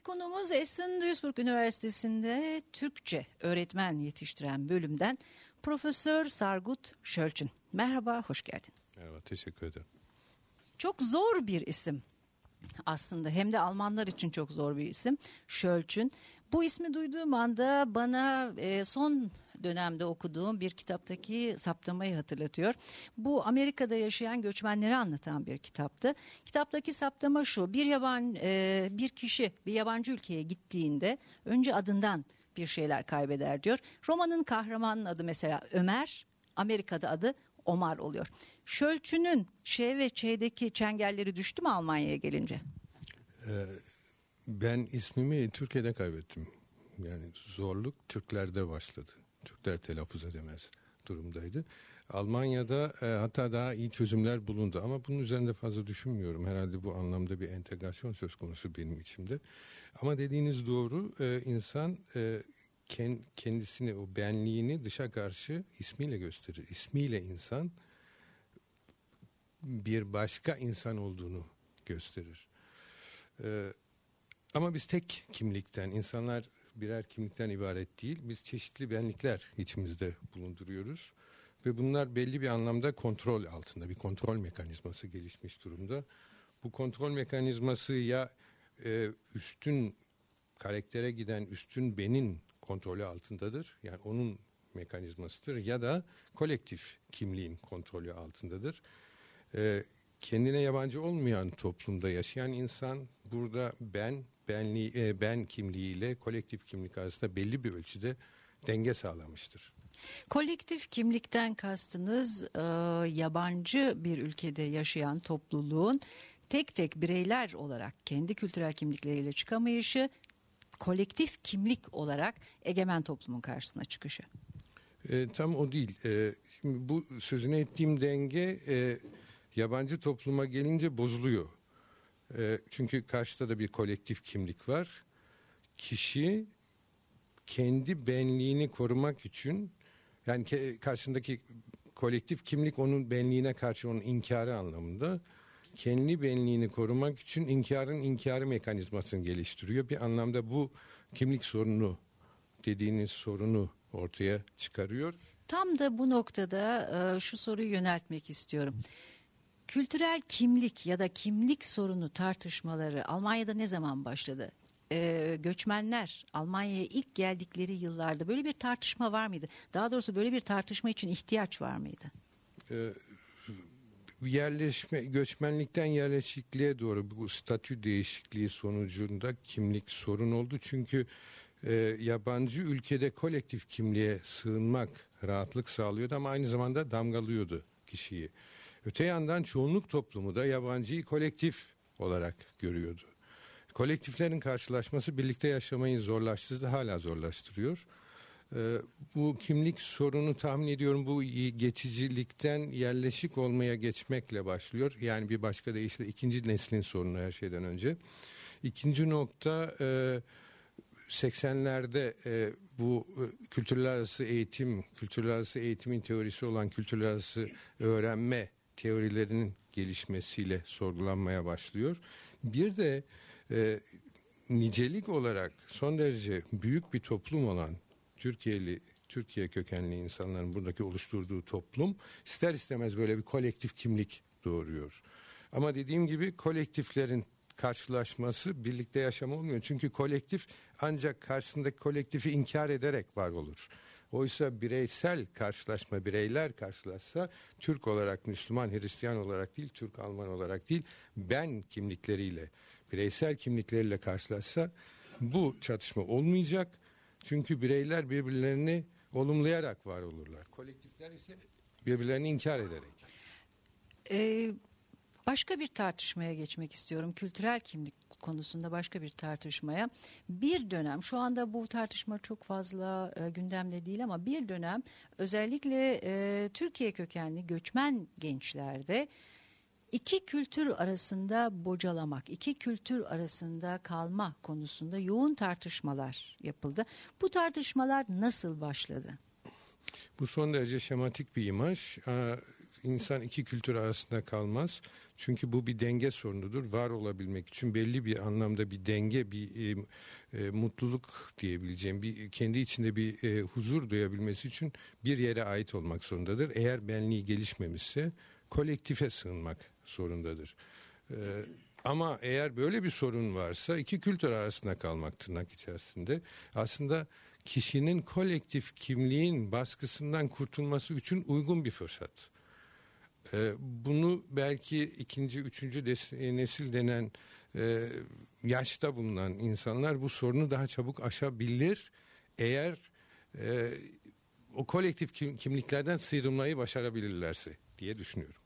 konuğumuz Essen Duisburg Üniversitesi'nde Türkçe öğretmen yetiştiren bölümden Profesör Sargut Schölchen. Merhaba, hoş geldiniz. Merhaba, teşekkür ederim. Çok zor bir isim aslında, hem de Almanlar için çok zor bir isim, Schölchen. Bu ismi duyduğum anda bana son dönemde okuduğum bir kitaptaki saptamayı hatırlatıyor. Bu Amerika'da yaşayan göçmenleri anlatan bir kitaptı. Kitaptaki saptama şu: bir kişi bir yabancı ülkeye gittiğinde önce adından bir şeyler kaybeder diyor. Romanın kahramanının adı mesela Ömer, Amerika'da adı Omar oluyor. Schölchen'ün Ş ve Ç'deki çengelleri düştü mü Almanya'ya gelince? Ben ismimi Türkiye'de kaybettim. Yani zorluk Türklerde başladı. Türkler telaffuz edemez durumdaydı. Almanya'da hatta daha iyi çözümler bulundu ama bunun üzerinde fazla düşünmüyorum. Herhalde bu anlamda bir entegrasyon söz konusu benim içimde. Ama dediğiniz doğru, insan kendisini, o benliğini dışa karşı ismiyle gösterir. İsmiyle insan bir başka insan olduğunu gösterir. Ama biz tek kimlikten, insanlar birer kimlikten ibaret değil. Biz çeşitli benlikler içimizde bulunduruyoruz. Ve bunlar belli bir anlamda kontrol altında. Bir kontrol mekanizması gelişmiş durumda. Bu kontrol mekanizması ya üstün karaktere giden üstün benin kontrolü altındadır. Yani onun mekanizmasıdır. Ya da kolektif kimliğin kontrolü altındadır. Kendine yabancı olmayan toplumda yaşayan insan burada ben kimliğiyle kolektif kimlik arasında belli bir ölçüde denge sağlamıştır. Kolektif kimlikten kastınız yabancı bir ülkede yaşayan topluluğun tek tek bireyler olarak kendi kültürel kimlikleriyle çıkamayışı, kolektif kimlik olarak egemen toplumun karşısına çıkışı. Tam o değil. Şimdi bu sözüne ettiğim denge yabancı topluma gelince bozuluyor. Çünkü karşıda da bir kolektif kimlik var. Kişi kendi benliğini korumak için, yani karşısındaki kolektif kimlik onun benliğine karşı onun inkarı anlamında, kendi benliğini korumak için inkarı mekanizmasını geliştiriyor. Bir anlamda bu kimlik sorunu dediğiniz sorunu ortaya çıkarıyor. Tam da bu noktada şu soruyu yöneltmek istiyorum. Kültürel kimlik ya da kimlik sorunu tartışmaları Almanya'da ne zaman başladı? Göçmenler Almanya'ya ilk geldikleri yıllarda böyle bir tartışma var mıydı? Daha doğrusu böyle bir tartışma için ihtiyaç var mıydı? Göçmenlikten yerleşikliğe doğru bu statü değişikliği sonucunda kimlik sorun oldu. Çünkü yabancı ülkede kolektif kimliğe sığınmak rahatlık sağlıyordu ama aynı zamanda damgalıyordu kişiyi. Öte yandan çoğunluk toplumu da yabancıyı kolektif olarak görüyordu. Kolektiflerin karşılaşması birlikte yaşamayı zorlaştırdı, hala zorlaştırıyor. Bu kimlik sorunu tahmin ediyorum bu geçicilikten yerleşik olmaya geçmekle başlıyor. Yani bir başka deyişle ikinci neslin sorunu her şeyden önce. İkinci nokta 80'lerde bu kültürler arası eğitimin teorisi olan kültürler arası öğrenme teorilerinin gelişmesiyle sorgulanmaya başlıyor. Bir de nicelik olarak son derece büyük bir toplum olan Türkiye kökenli insanların buradaki oluşturduğu toplum ister istemez böyle bir kolektif kimlik doğuruyor. Ama dediğim gibi kolektiflerin karşılaşması birlikte yaşam olmuyor. Çünkü kolektif ancak karşısındaki kolektifi inkar ederek var olur. Oysa bireyler karşılaşsa Türk olarak, Müslüman, Hristiyan olarak değil, Türk, Alman olarak değil, ben kimlikleriyle, bireysel kimlikleriyle karşılaşsa bu çatışma olmayacak. Çünkü bireyler birbirlerini olumlayarak var olurlar. Kolektifler ise birbirlerini inkar ederek. Başka bir tartışmaya geçmek istiyorum. Kültürel kimlik konusunda başka bir tartışmaya. Bir dönem, şu anda bu tartışma çok fazla gündemde değil ama bir dönem özellikle Türkiye kökenli göçmen gençlerde iki kültür arasında bocalamak, iki kültür arasında kalma konusunda yoğun tartışmalar yapıldı. Bu tartışmalar nasıl başladı? Bu son derece şematik bir imaj. insan iki kültür arasında kalmaz. Çünkü bu bir denge sorunudur. Var olabilmek için belli bir anlamda bir denge, bir mutluluk diyebileceğim, bir kendi içinde bir huzur duyabilmesi için bir yere ait olmak zorundadır. Eğer benliği gelişmemişse kolektife sığınmak zorundadır. Ama eğer böyle bir sorun varsa iki kültür arasında kalmak tırnak içerisinde aslında kişinin kolektif kimliğin baskısından kurtulması için uygun bir fırsat. Bunu belki ikinci, üçüncü nesil denen yaşta bulunan insanlar bu sorunu daha çabuk aşabilir eğer o kolektif kimliklerden sıyrılmayı başarabilirlerse diye düşünüyorum.